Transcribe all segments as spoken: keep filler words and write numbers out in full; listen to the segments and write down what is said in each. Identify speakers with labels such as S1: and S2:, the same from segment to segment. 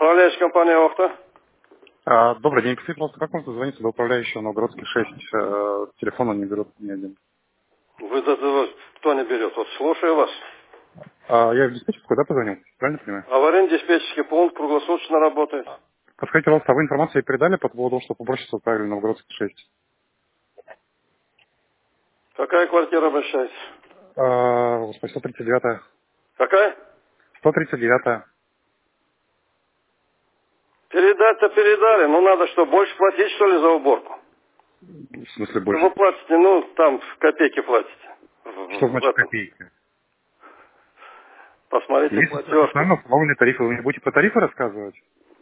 S1: Управляющая компания «Охта».
S2: А, добрый день, скажите, пожалуйста, как можно дозвониться до управляющего Новгородский шесть? Э, телефона не берет ни один.
S1: Вы за- за- кто не берет? Вот слушаю вас.
S2: А, я в диспетчерскую, да, позвонил? Правильно понимаю?
S1: Аварийно-диспетчерский пункт круглосуточно работает.
S2: Подскажите, пожалуйста, а вы информацию передали по поводу того, что уборщица отправили Новгородский шесть?
S1: Какая квартира обращается?
S2: А, господи, сто тридцать девятая.
S1: Какая?
S2: сто тридцать девятая.
S1: Передать-то передали, но надо что, больше платить, что ли, за уборку?
S2: В смысле
S1: Вы
S2: больше?
S1: платите, ну, там копейки платите. В,
S2: Что
S1: в- в
S2: значит
S1: этом.
S2: копейки?
S1: Посмотрите
S2: Есть
S1: платежку.
S2: официально установленные тарифы, вы мне будете по тарифу рассказывать?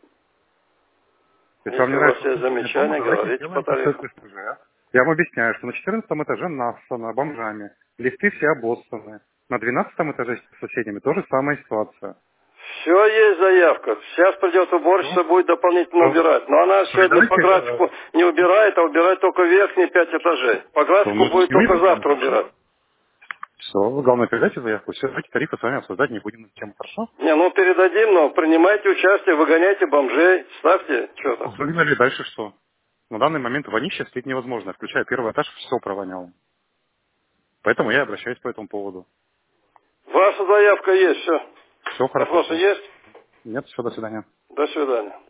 S2: Если вам
S1: Если
S2: не
S1: у вас
S2: нравится
S1: есть
S2: обслуживание дома,
S1: замечания,
S2: давайте
S1: говорите по
S2: сделаем как
S1: тарифу.
S2: с ТЖ. Я вам объясняю, что на четырнадцатом этаже нассано бомжами, лифты все обоссаны. На двенадцатом этаже с соседями тоже самая ситуация.
S1: Все есть заявка. Сейчас придет уборщица,
S2: Все,
S1: будет дополнительно
S2: все,
S1: убирать. Но она
S2: все. И
S1: сегодня по
S2: давайте,
S1: графику
S2: э,
S1: не убирает, а убирает только верхние пять этажей. По
S2: все,
S1: графику
S2: мы
S1: будет
S2: с ними
S1: только
S2: будем,
S1: завтра
S2: хорошо?
S1: убирать.
S2: Все, главное, передайте заявку. Все, давайте тарифы с вами обсуждать не будем на эту тему, хорошо?
S1: Не, ну передадим, но принимайте участие, выгоняйте бомжей, ставьте, что там.
S2: Выгнали, дальше что? На данный момент вонище стоит невозможно, включая первый этаж, все провоняло. Поэтому я обращаюсь по этому поводу.
S1: Ваша заявка есть, все.
S2: Все хорошо,
S1: Вопросы
S2: все.
S1: есть?
S2: Нет, все, до свидания.
S1: До свидания.